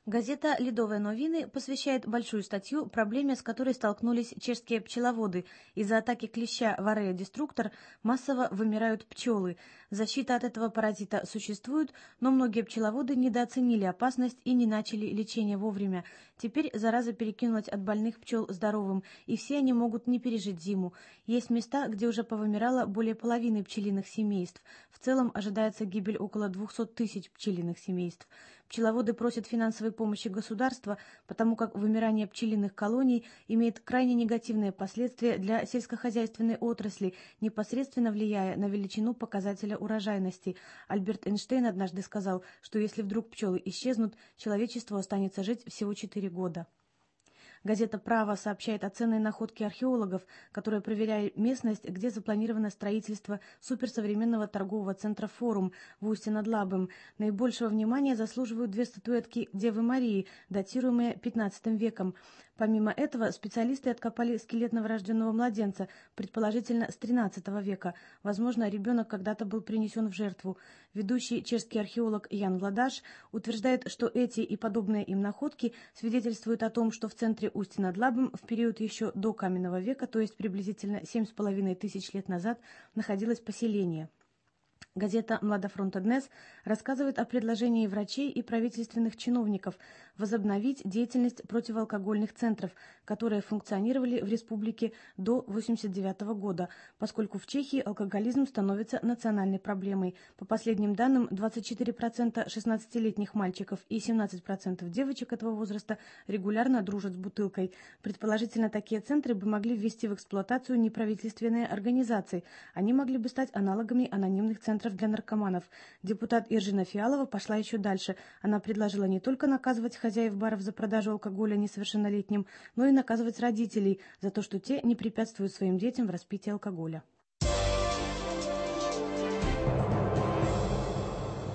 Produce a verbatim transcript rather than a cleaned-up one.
Газета «Ледовые новины» посвящает большую статью проблеме, с которой столкнулись чешские пчеловоды. Из-за атаки клеща Варея-деструктор массово вымирают пчелы. Защита от этого паразита существует, но многие пчеловоды недооценили опасность и не начали лечение вовремя. Теперь зараза перекинулась от больных пчел здоровым, и все они могут не пережить зиму. Есть места, где уже повымирало более половины пчелиных семейств. В целом ожидается гибель около двухсот тысяч пчелиных семейств. Пчеловоды просят финансовой помощи государства, потому как вымирание пчелиных колоний имеет крайне негативные последствия для сельскохозяйственной отрасли, непосредственно влияя на величину показателя урожайности. Альберт Эйнштейн однажды сказал, что если вдруг пчелы исчезнут, человечеству останется жить всего четыре года. Газета «Право» сообщает о ценной находке археологов, которые проверяли местность, где запланировано строительство суперсовременного торгового центра «Форум» в Устье-над-Лабым. Наибольшего внимания заслуживают две статуэтки Девы Марии, датируемые пятнадцатым веком. Помимо этого, специалисты откопали скелет новорожденного младенца, предположительно с тринадцатого века. Возможно, ребенок когда-то был принесен в жертву. Ведущий чешский археолог Ян Владаш утверждает, что эти и подобные им находки свидетельствуют о том, что в центре Устья-над-Лабым в период еще до каменного века, то есть приблизительно семь с половиной тысяч лет назад, находилось поселение. Газета «Младофронта Днес» рассказывает о предложении врачей и правительственных чиновников возобновить деятельность противоалкогольных центров, которые функционировали в республике до тысяча девятьсот восемьдесят девятого года, поскольку в Чехии алкоголизм становится национальной проблемой. По последним данным, двадцать четыре процента шестнадцатилетних мальчиков и семнадцать процентов девочек этого возраста регулярно дружат с бутылкой. Предположительно, такие центры бы могли ввести в эксплуатацию неправительственные организации. Они могли бы стать аналогами анонимных центров для наркоманов. Депутат Иржина Фиалова пошла еще дальше. Она предложила не только наказывать хозяев баров за продажу алкоголя несовершеннолетним, но и наказывать родителей за то, что те не препятствуют своим детям в распитии алкоголя.